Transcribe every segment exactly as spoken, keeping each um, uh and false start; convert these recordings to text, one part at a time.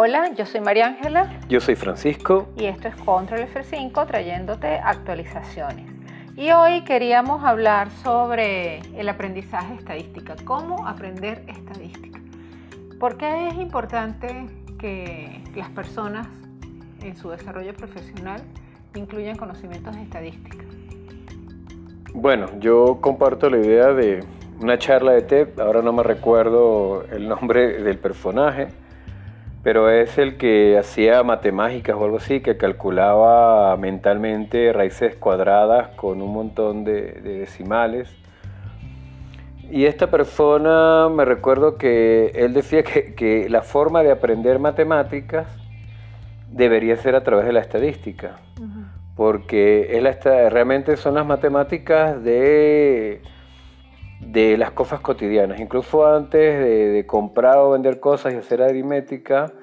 Hola, yo soy María Ángela. Yo soy Francisco. Y esto es Control F cinco trayéndote actualizaciones. Y hoy queríamos hablar sobre el aprendizaje estadística. ¿Cómo aprender estadística? ¿Por qué es importante que las personas en su desarrollo profesional incluyan conocimientos de estadística? Bueno, yo comparto la idea de una charla de TED, ahora no me recuerdo el nombre del personaje, pero es el que hacía matemáticas o algo así, que calculaba mentalmente raíces cuadradas con un montón de, de decimales. Y esta persona, me recuerdo que él decía que, que la forma de aprender matemáticas debería ser a través de la estadística. Uh-huh. Porque es la, realmente son las matemáticas de, de las cosas cotidianas. Incluso antes de, de comprar o vender cosas y hacer aritmética,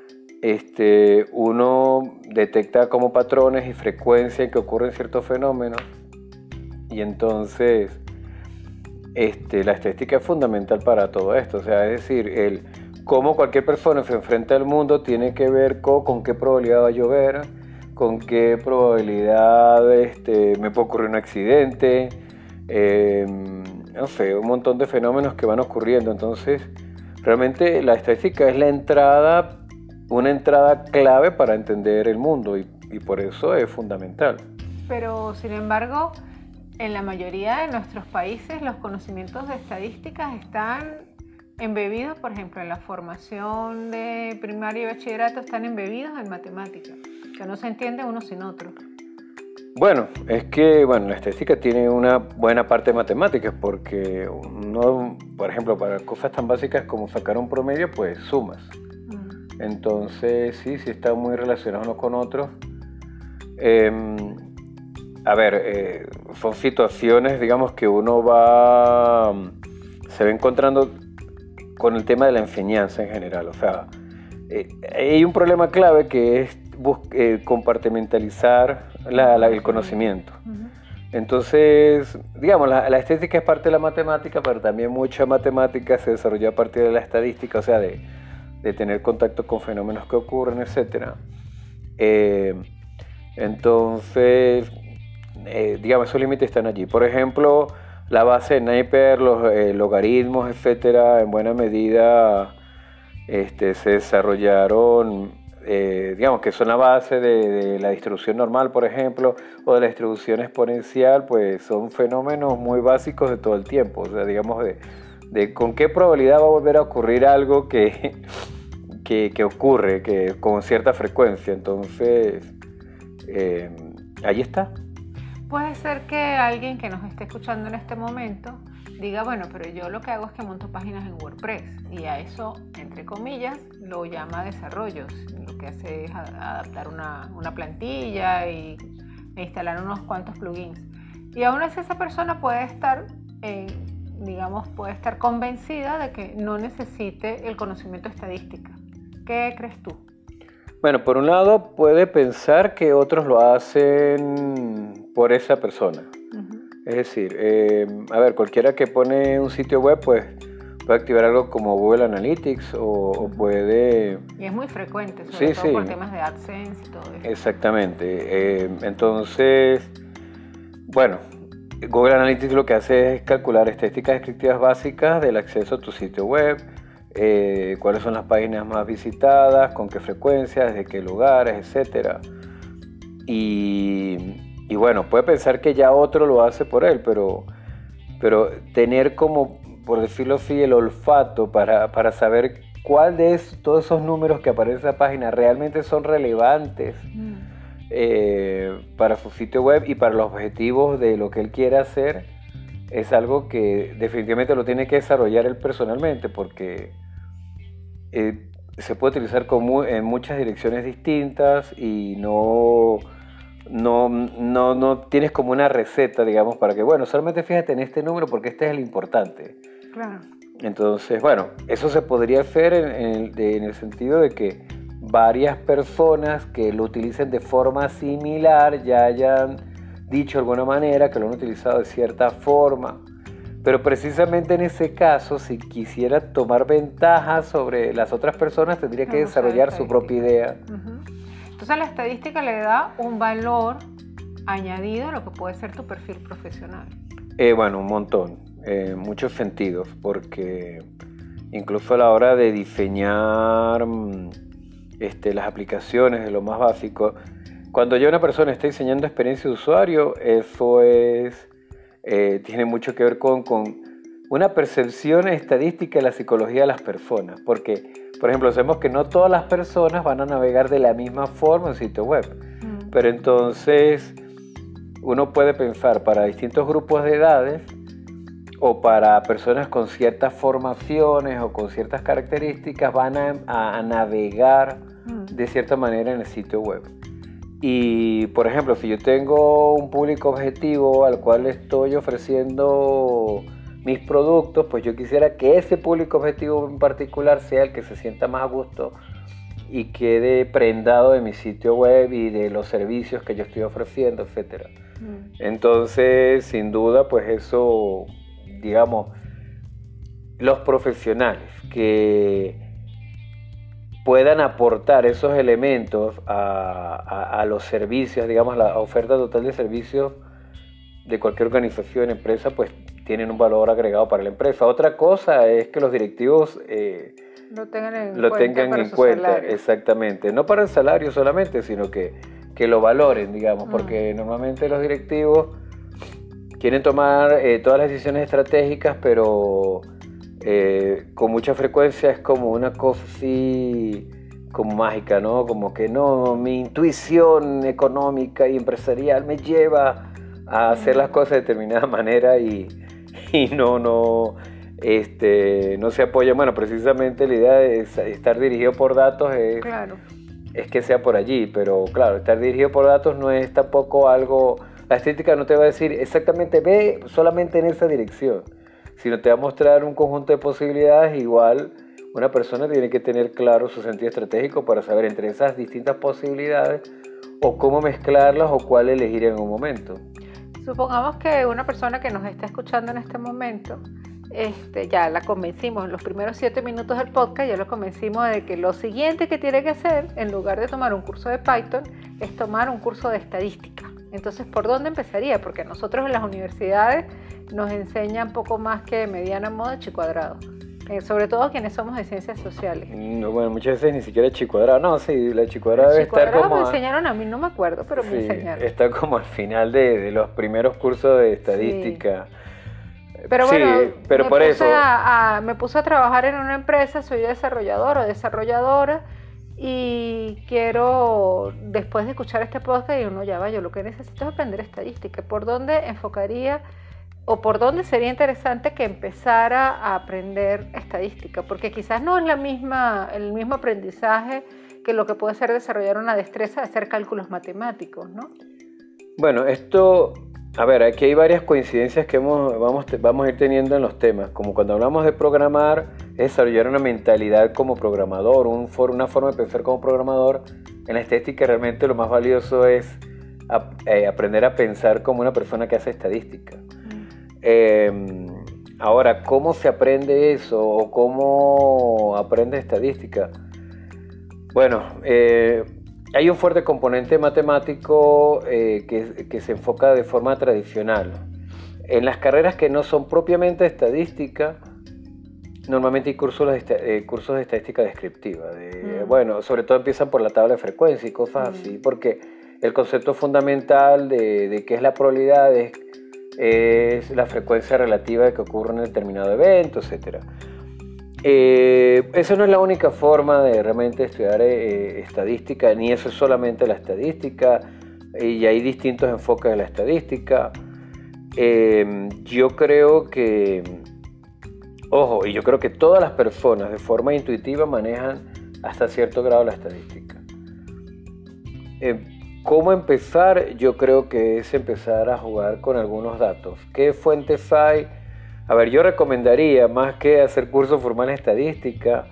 este, uno detecta como patrones y frecuencia en que ocurren ciertos fenómenos. Y entonces este, la estadística es fundamental para todo esto. O sea, es decir, el cómo cualquier persona se enfrenta al mundo tiene que ver con, con qué probabilidad va a llover, con qué probabilidad este, me puede ocurrir un accidente, eh, no sé, un montón de fenómenos que van ocurriendo. Entonces, realmente la estadística es la entrada, una entrada clave para entender el mundo y, y por eso es fundamental. Pero, sin embargo, en la mayoría de nuestros países los conocimientos de estadísticas están embebidos, por ejemplo, en la formación de primaria y bachillerato, están embebidos en matemáticas, que no se entiende uno sin otro. Bueno, es que bueno, la estadística tiene una buena parte de matemáticas, porque uno, por ejemplo, para cosas tan básicas como sacar un promedio, pues sumas. Mm. Entonces, sí, sí está muy relacionado uno con otros. Eh, a ver, eh, son situaciones, digamos, que uno va, se va encontrando con el tema de la enseñanza en general. O sea, eh, hay un problema clave que es eh, compartimentalizar la, la, el conocimiento. Uh-huh. Entonces, digamos, la, la estadística es parte de la matemática, pero también mucha matemática se desarrolla a partir de la estadística, o sea, de, de tener contacto con fenómenos que ocurren, etcétera. Eh, entonces, eh, digamos, esos límites están allí. Por ejemplo, la base de Napier, los eh, logaritmos, etcétera, en buena medida este, se desarrollaron, eh, digamos que son la base de, de la distribución normal, por ejemplo, o de la distribución exponencial, pues son fenómenos muy básicos de todo el tiempo. O sea, digamos, de, de con qué probabilidad va a volver a ocurrir algo que, que, que ocurre que, con cierta frecuencia. Entonces, eh, ahí está. Puede ser que alguien que nos esté escuchando en este momento diga, bueno, pero yo lo que hago es que monto páginas en WordPress y a eso, entre comillas, lo llama desarrollos. Lo que hace es adaptar una, una plantilla y, e instalar unos cuantos plugins. Y aún así esa persona puede estar, eh, digamos, puede estar convencida de que no necesite el conocimiento estadístico. ¿Qué crees tú? Bueno, por un lado puede pensar que otros lo hacen por esa persona. Uh-huh. Es decir, eh, a ver, cualquiera que pone un sitio web, pues puede activar algo como Google Analytics o, o puede... Y es muy frecuente, sobre sí, todo sí. por temas de AdSense y todo eso. Exactamente. Eh, entonces, bueno, Google Analytics lo que hace es calcular estadísticas descriptivas básicas del acceso a tu sitio web, Eh, cuáles son las páginas más visitadas, con qué frecuencia, desde qué lugares, etcétera. Y, y bueno, puede pensar que ya otro lo hace por él, pero, pero tener como, por decirlo así, el olfato para, para saber cuál de es, todos esos números que aparecen en esa página realmente son relevantes mm. eh, para su sitio web y para los objetivos de lo que él quiere hacer, es algo que definitivamente lo tiene que desarrollar él personalmente, porque eh, se puede utilizar como en muchas direcciones distintas y no, no, no, no tienes como una receta, digamos, para que, bueno, solamente fíjate en este número porque este es el importante. Claro. Entonces, bueno, eso se podría hacer en, en, el, de, en el sentido de que varias personas que lo utilicen de forma similar ya hayan dicho de alguna manera que lo han utilizado de cierta forma, Pero precisamente en ese caso, si quisiera tomar ventaja sobre las otras personas, tendría que desarrollar su propia idea. Uh-huh. Entonces la estadística le da un valor añadido a lo que puede ser tu perfil profesional. Eh, bueno, un montón, en eh, muchos sentidos, porque incluso a la hora de diseñar este, las aplicaciones de lo más básico, cuando ya una persona está diseñando experiencia de usuario, eso es, eh, tiene mucho que ver con, con una percepción estadística de la psicología de las personas, porque, por ejemplo, sabemos que no todas las personas van a navegar de la misma forma en sitio web, mm. pero entonces uno puede pensar para distintos grupos de edades o para personas con ciertas formaciones o con ciertas características van a, a, a navegar mm. de cierta manera en el sitio web. Y, por ejemplo, si yo tengo un público objetivo al cual estoy ofreciendo mis productos, pues yo quisiera que ese público objetivo en particular sea el que se sienta más a gusto y quede prendado de mi sitio web y de los servicios que yo estoy ofreciendo, etcétera. Mm. Entonces, sin duda, pues eso, digamos, los profesionales que puedan aportar esos elementos a, a, a los servicios, digamos, la oferta total de servicios de cualquier organización, empresa, pues tienen un valor agregado para la empresa. Otra cosa es que los directivos eh, lo tengan en lo cuenta, tengan en cuenta exactamente, no para el salario solamente, sino que, que lo valoren, digamos, mm. porque normalmente los directivos quieren tomar eh, todas las decisiones estratégicas, pero Eh, con mucha frecuencia es como una cosa así como mágica, ¿no? Como que no, mi intuición económica y empresarial me lleva a hacer las cosas de determinada manera y, y no, no, este, no se apoya. Bueno, precisamente la idea de estar dirigido por datos es, claro. es que sea por allí, pero claro, estar dirigido por datos no es tampoco algo, la estética no te va a decir exactamente ve solamente en esa dirección, sino te va a mostrar un conjunto de posibilidades. Igual una persona tiene que tener claro su sentido estratégico para saber entre esas distintas posibilidades o cómo mezclarlas o cuál elegir en un momento. Supongamos que una persona que nos está escuchando en este momento, este, ya la convencimos en los primeros siete minutos del podcast, ya lo convencimos de que lo siguiente que tiene que hacer, en lugar de tomar un curso de Python, es tomar un curso de estadística. Entonces, ¿por dónde empezaría? Porque nosotros en las universidades nos enseñan poco más que mediana moda chi cuadrado, eh, sobre todo quienes somos de ciencias sociales. No, bueno, muchas veces ni siquiera chi cuadrado, no, sí, la chi cuadrado debe estar como... me enseñaron a mí, no me acuerdo, pero sí, me enseñaron. Está como al final de, de los primeros cursos de estadística. Sí. Pero bueno, sí, pero me, por puse eso... a, a, me puse a trabajar en una empresa, soy desarrollador o desarrolladora, y quiero, después de escuchar este podcast, y uno ya va, yo lo que necesito es aprender estadística. ¿Por dónde enfocaría o por dónde sería interesante que empezara a aprender estadística? Porque quizás no es la misma, el mismo aprendizaje que lo que puede ser desarrollar una destreza de hacer cálculos matemáticos, ¿no? Bueno, esto, a ver, aquí hay varias coincidencias que hemos, vamos, vamos a ir teniendo en los temas, como cuando hablamos de programar, es desarrollar una mentalidad como programador, un for, una forma de pensar como programador. En la estadística realmente lo más valioso es a, eh, aprender a pensar como una persona que hace estadística. Mm. Eh, ahora, ¿cómo se aprende eso o cómo aprende estadística? Bueno, eh, hay un fuerte componente matemático eh, que, que se enfoca de forma tradicional. En las carreras que no son propiamente estadística, normalmente hay cursos de, eh, cursos de estadística descriptiva. De, mm. Bueno, sobre todo empiezan por la tabla de frecuencia y cosas mm. así, porque el concepto fundamental de, de qué es la probabilidad es, es la frecuencia relativa de que ocurre un determinado evento, etcétera. Eh, eso no es la única forma de realmente estudiar eh, estadística, ni eso es solamente la estadística, y hay distintos enfoques de la estadística. Eh, yo creo que, ojo, y yo creo que todas las personas de forma intuitiva manejan hasta cierto grado la estadística. Eh, ¿Cómo empezar? Yo creo que es empezar a jugar con algunos datos. ¿Qué fuentes hay? A ver, yo recomendaría, más que hacer cursos formales de estadística,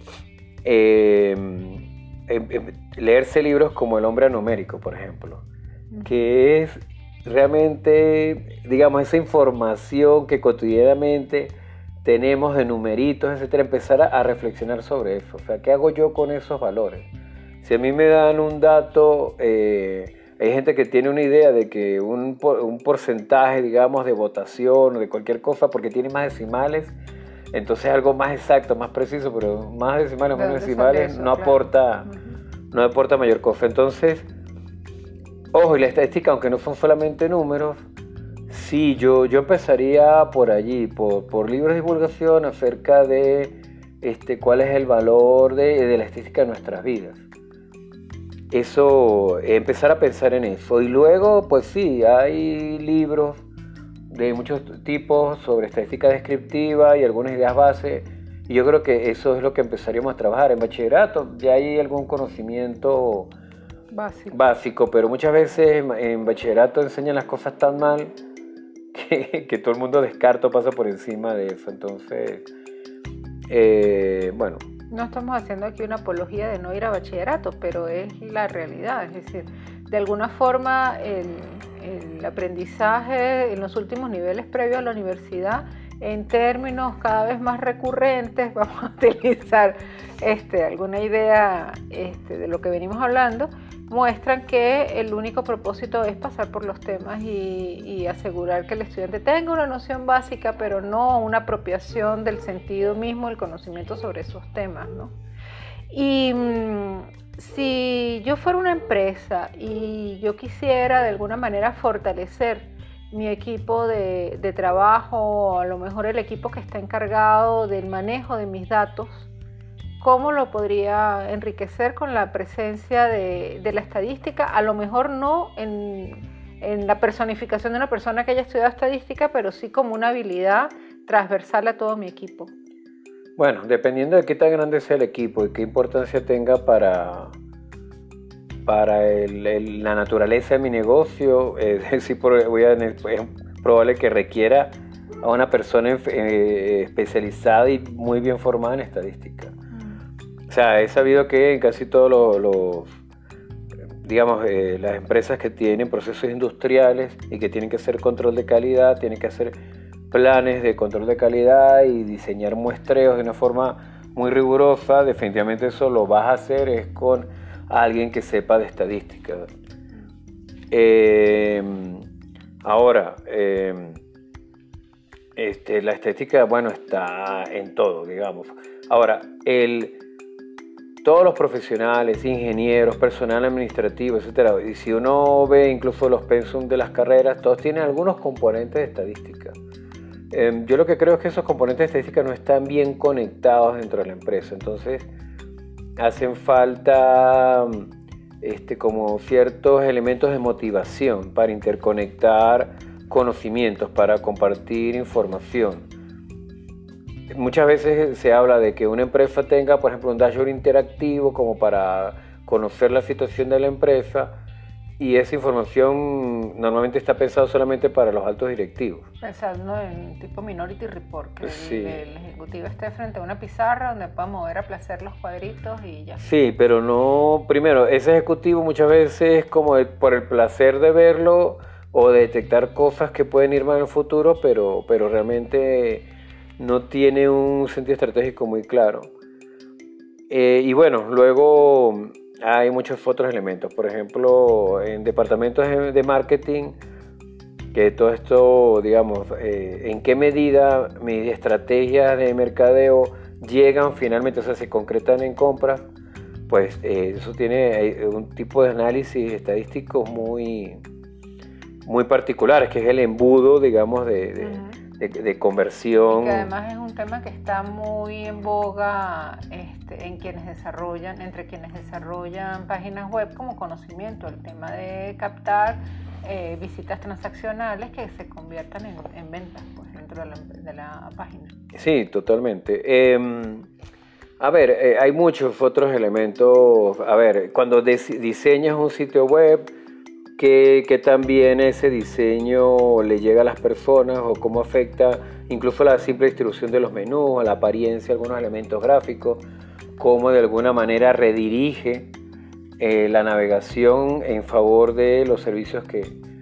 eh, eh, leerse libros como El hombre numérico, por ejemplo, que es realmente, digamos, esa información que cotidianamente tenemos de numeritos, etcétera, empezar a, a reflexionar sobre eso. O sea, ¿qué hago yo con esos valores? Si a mí me dan un dato, eh, hay gente que tiene una idea de que un, un porcentaje, digamos, de votación o de cualquier cosa, porque tiene más decimales, entonces algo más exacto, más preciso, pero más decimales o menos decimales eso, no, claro. aporta, uh-huh. no aporta mayor cosa. Entonces, ojo, y la estadística, aunque no son solamente números, sí, yo, yo empezaría por allí, por, por libros de divulgación acerca de este, cuál es el valor de, de la estadística en nuestras vidas. Eso, empezar a pensar en eso. Y luego, pues sí, hay libros de muchos tipos sobre estadística descriptiva y algunas ideas base. Y yo creo que eso es lo que empezaríamos a trabajar. En bachillerato ya hay algún conocimiento básico, básico pero muchas veces en bachillerato enseñan las cosas tan mal que, que todo el mundo descarta o pasa por encima de eso. Entonces, eh, bueno... No estamos haciendo aquí una apología de no ir a bachillerato, pero es la realidad. Es decir, de alguna forma el, el aprendizaje en los últimos niveles previos a la universidad, en términos cada vez más recurrentes, vamos a utilizar este, alguna idea este, de lo que venimos hablando, muestran que el único propósito es pasar por los temas y, y asegurar que el estudiante tenga una noción básica, pero no una apropiación del sentido mismo del conocimiento sobre esos temas, ¿no? Y mmm, si yo fuera una empresa y yo quisiera de alguna manera fortalecer mi equipo de, de trabajo, o a lo mejor el equipo que está encargado del manejo de mis datos, ¿cómo lo podría enriquecer con la presencia de, de la estadística? A lo mejor no en, en la personificación de una persona que haya estudiado estadística, pero sí como una habilidad transversal a todo mi equipo. Bueno, dependiendo de qué tan grande sea el equipo y qué importancia tenga para, para el, el, la naturaleza de mi negocio, eh, sí, voy a, es probable que requiera a una persona eh, especializada y muy bien formada en estadística. O sea, he sabido que en casi todos los, los digamos, eh, las empresas que tienen procesos industriales y que tienen que hacer control de calidad, tienen que hacer planes de control de calidad y diseñar muestreos de una forma muy rigurosa. Definitivamente eso lo vas a hacer es con alguien que sepa de estadística. Eh, ahora, eh, este, la estadística, bueno, está en todo, digamos. Ahora, el... todos los profesionales, ingenieros, personal administrativo, etcétera. Y si uno ve incluso los pensum de las carreras, todos tienen algunos componentes de estadística. Eh, yo lo que creo es que esos componentes de estadística no están bien conectados dentro de la empresa. Entonces, hacen falta este, como ciertos elementos de motivación para interconectar conocimientos, para compartir información. Muchas veces se habla de que una empresa tenga, por ejemplo, un dashboard interactivo como para conocer la situación de la empresa, y esa información normalmente está pensada solamente para los altos directivos. Pensando en tipo Minority Report, que sí. el, el ejecutivo esté frente a una pizarra donde pueda mover a placer los cuadritos y ya. Sí, pero no, primero, ese ejecutivo muchas veces es como el, por el placer de verlo o de detectar cosas que pueden ir mal en el futuro, pero, pero realmente no tiene un sentido estratégico muy claro. Eh, y bueno, luego hay muchos otros elementos. Por ejemplo, en departamentos de marketing, que todo esto, digamos, eh, en qué medida mis estrategias de mercadeo llegan finalmente, o sea, se concretan en compras, pues eh, eso tiene un tipo de análisis estadístico muy, muy particular, que es el embudo, digamos, de... de uh-huh. De, de conversión. Y que además es un tema que está muy en boga este, en quienes desarrollan, entre quienes desarrollan páginas web como conocimiento, el tema de captar eh, visitas transaccionales que se conviertan en, en ventas pues, dentro de la, de la página. Sí, totalmente. Eh, a ver, eh, hay muchos otros elementos. A ver, cuando diseñas un sitio web, que, que también ese diseño le llega a las personas o cómo afecta incluso la simple distribución de los menús, a la apariencia, algunos elementos gráficos, cómo de alguna manera redirige eh, la navegación en favor de los servicios que,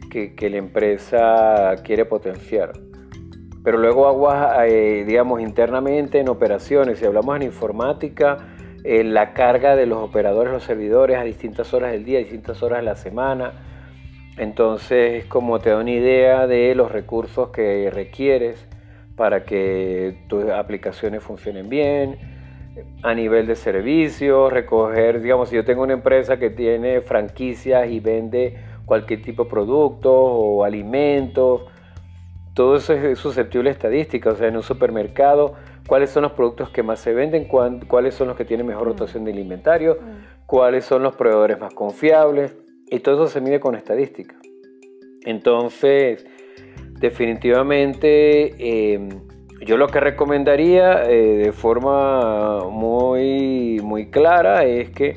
que, que la empresa quiere potenciar. Pero luego aguas, eh, digamos, internamente en operaciones, si hablamos en informática, eh, la carga de los operadores, los servidores a distintas horas del día, a distintas horas de la semana. Entonces, como te da una idea de los recursos que requieres para que tus aplicaciones funcionen bien, a nivel de servicios, recoger, digamos, si yo tengo una empresa que tiene franquicias y vende cualquier tipo de productos o alimentos, todo eso es susceptible a estadística. O sea, en un supermercado, ¿cuáles son los productos que más se venden? ¿Cuáles son los que tienen mejor rotación del inventario? ¿Cuáles son los proveedores más confiables? Y todo eso se mide con estadística. Entonces, definitivamente, eh, yo lo que recomendaría eh, de forma muy, muy clara es que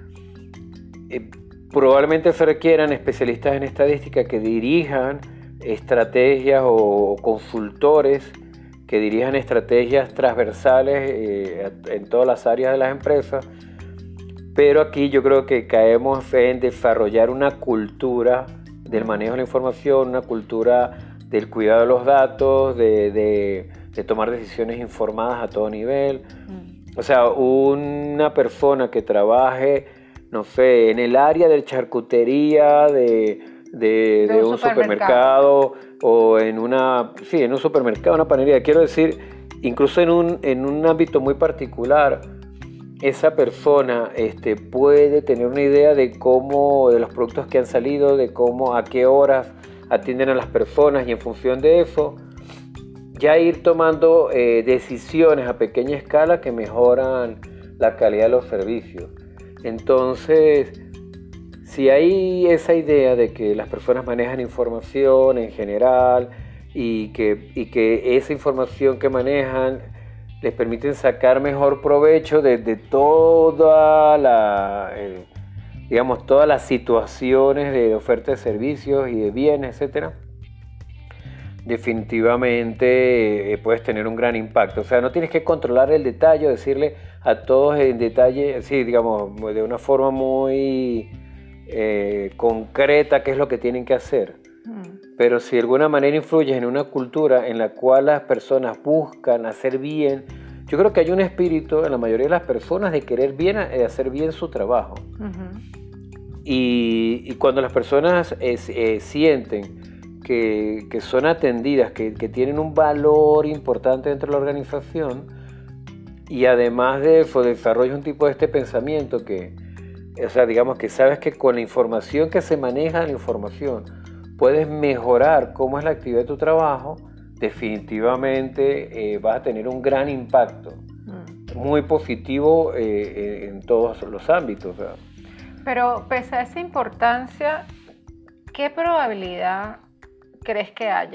eh, probablemente se requieran especialistas en estadística que dirijan estrategias o consultores que dirijan estrategias transversales eh, en todas las áreas de las empresas, pero aquí yo creo que caemos en desarrollar una cultura del manejo de la información, una cultura del cuidado de los datos, de, de, de tomar decisiones informadas a todo nivel. Mm. O sea, una persona que trabaje, no sé, en el área de charcutería, de De, de, de un, un supermercado. supermercado o en una, sí, en un supermercado, una panadería. Quiero decir, incluso en un, en un ámbito muy particular, esa persona este, puede tener una idea de cómo, de los productos que han salido, de cómo, a qué horas atienden a las personas, y en función de eso, ya ir tomando eh, decisiones a pequeña escala que mejoran la calidad de los servicios. Entonces, si hay esa idea de que las personas manejan información en general y que, y que esa información que manejan les permiten sacar mejor provecho de, de toda la, eh, digamos, todas las situaciones de oferta de servicios y de bienes, etcétera, definitivamente eh, puedes tener un gran impacto. O sea, no tienes que controlar el detalle, decirle a todos en detalle, sí, digamos, de una forma muy Eh, concreta qué es lo que tienen que hacer, mm. pero si de alguna manera influyes en una cultura en la cual las personas buscan hacer bien, yo creo que hay un espíritu en la mayoría de las personas de querer bien, eh, hacer bien su trabajo. Uh-huh. y, y cuando las personas eh, eh, sienten que, que son atendidas, que, que tienen un valor importante dentro de la organización, y además de eso desarrolla un tipo de este pensamiento que, o sea, digamos que sabes que con la información que se maneja, la información, puedes mejorar cómo es la actividad de tu trabajo, definitivamente eh, vas a tener un gran impacto, mm. muy positivo eh, en todos los ámbitos. ¿Verdad? Pero pese a esa importancia, ¿qué probabilidad crees que haya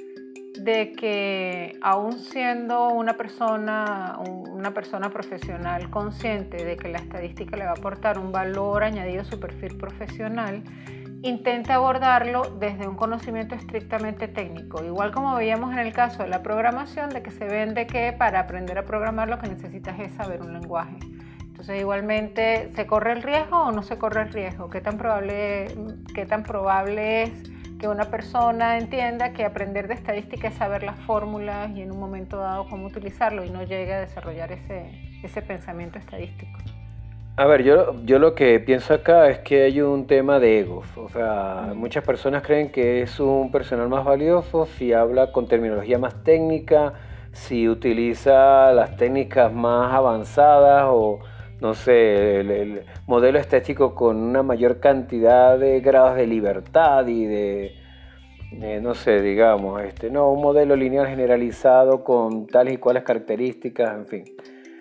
de que, aún siendo una persona, una persona profesional consciente de que la estadística le va a aportar un valor añadido a su perfil profesional, intente abordarlo desde un conocimiento estrictamente técnico? Igual como veíamos en el caso de la programación, de que se vende que para aprender a programar lo que necesitas es saber un lenguaje. Entonces, igualmente, ¿se corre el riesgo o no se corre el riesgo? ¿Qué tan probable, qué tan probable es que una persona entienda que aprender de estadística es saber las fórmulas y en un momento dado cómo utilizarlo, y no llegue a desarrollar ese, ese pensamiento estadístico? A ver, yo, yo lo que pienso acá es que hay un tema de egos. O sea, muchas personas creen que es un personal más valioso si habla con terminología más técnica, si utiliza las técnicas más avanzadas o, no sé, el, el modelo estático con una mayor cantidad de grados de libertad y de, eh, no sé, digamos, este, no, un modelo lineal generalizado con tales y cuales características, en fin.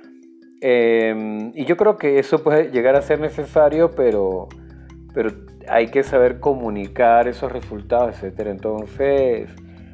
Eh, y yo creo que eso puede llegar a ser necesario, pero, pero hay que saber comunicar esos resultados, etcétera. Entonces,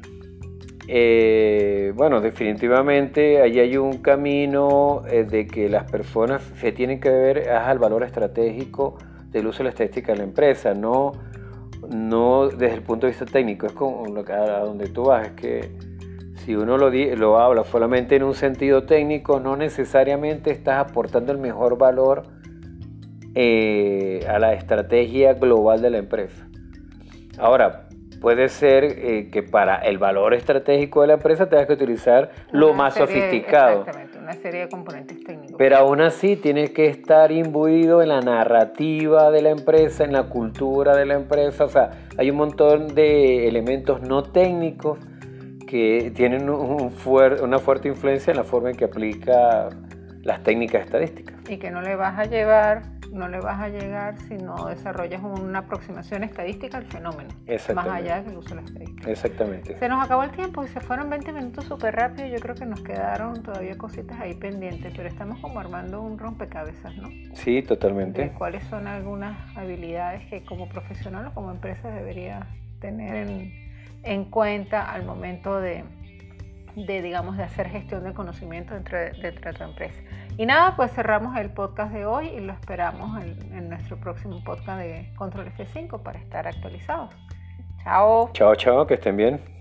eh, bueno, definitivamente ahí hay un camino eh, de que las personas se tienen que ver al valor estratégico del uso de la estadística de la empresa, no, no desde el punto de vista técnico. Es como lo que, a donde tú vas, es que si uno lo, lo habla solamente en un sentido técnico, no necesariamente estás aportando el mejor valor eh, a la estrategia global de la empresa. Ahora, puede ser eh, que para el valor estratégico de la empresa tengas que utilizar lo Una más serie- sofisticado. Exactamente, una serie de componentes técnicos. Pero aún así tienes que estar imbuido en la narrativa de la empresa, en la cultura de la empresa. O sea, hay un montón de elementos no técnicos que tienen un fuer- una fuerte influencia en la forma en que aplica las técnicas estadísticas. Y que no le vas a llevar, no le vas a llegar si no desarrollas una aproximación estadística al fenómeno, más Exactamente. allá del uso de la estadística. Exactamente. Se nos acabó el tiempo y se fueron veinte minutos súper rápido. Yo creo que nos quedaron todavía cositas ahí pendientes, pero estamos como armando un rompecabezas, ¿no? Sí, De totalmente. cuáles son algunas habilidades que como profesional o como empresa debería tener en, en cuenta al momento de, de, digamos, de hacer gestión de conocimiento dentro de, dentro de tu empresa. Y nada, pues cerramos el podcast de hoy y lo esperamos en, en nuestro próximo podcast de Control F cinco para estar actualizados. Chao. Chao, chao, que estén bien.